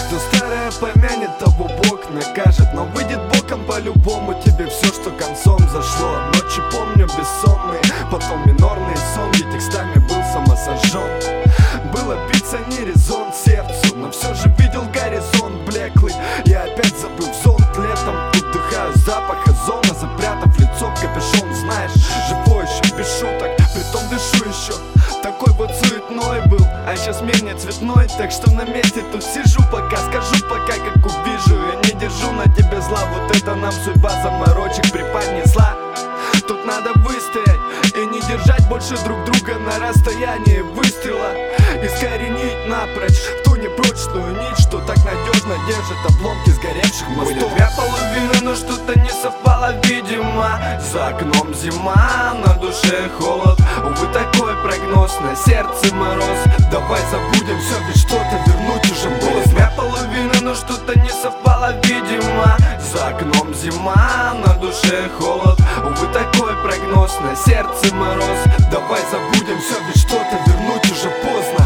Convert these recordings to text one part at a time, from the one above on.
Кто старое помянет, того Бог накажет. Но выйдет боком по-любому тебе все, что концом зашло. Ночи помню бессонные, потом минорные сонги. Текстами был самосожжен. Было биться не резон сердцу, но все же видел горизонт блеклый. Я опять забыл зонт летом, вдыхаю запах озона, запрятав лицо в капюшон. Знаешь, живой еще без шуток, притом дышу еще. Такой вот суетной был, а сейчас мир не цветной. Так что на месте тут сижу, пока скажу, пока как увижу. Я не держу на тебе зла, вот это нам судьба заморочек преподнесла. Тут надо выстоять и не держать больше друг друга на расстоянии выстрела. Искоренить напрочь ту непрочную нить, что так надежно держит обломки сгоревших мостов. Были две половины, но что-то не совпало, видимо. За окном зима, на душе холод. Увы, такой прогноз, на сердце мороз. Давай забудем все, ведь что-то вернуть уже было. Две половины, но что-то не совпало, видимо. За окном зима, на душе холод. Увы, такой прогноз, на сердце мороз. Давай забудем все, ведь что-то вернуть уже поздно.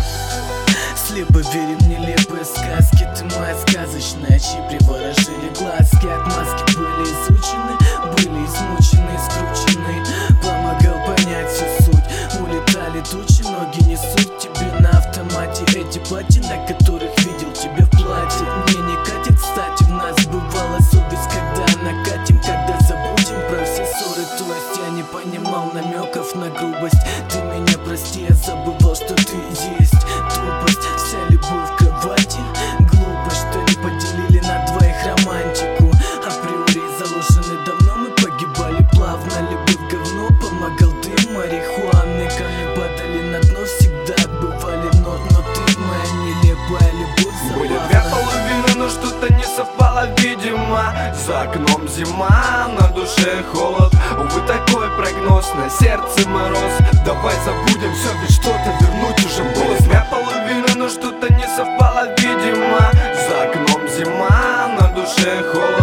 Слепо верим в нелепые сказки. Ты моя сказочная, чьи приворожили глазки. Отмазки были изучены, были измучены, скручены. Помогал понять всю суть. Улетали тучи, ноги несут тебе на автомате. Эти платья, на которых видел тебя в платье. Мне не катит, кстати, в нас бывала совесть, когда накатим, когда забудем про все ссоры. То есть я не понимал намеков на грубость. Ты меня прости, я забывал, что ты есть. Тупость, вся любовь в кровати. Глупость, что не поделили на двоих романтику. Априори заложены давно, мы погибали плавно. Любовь говно, помогал дым марихуаны. Камни падали на дно, всегда бывали вновь. Но ты моя нелепая любовь забавна. Были две половины, но что-то не совпало, видимо. За окном зима, на душе холод. Увы, такой прогноз, на сердце мороз. Давай забудем все, ведь что-то вернуть уже было. Две половины, но что-то не совпало, видимо. За окном зима, на душе холод.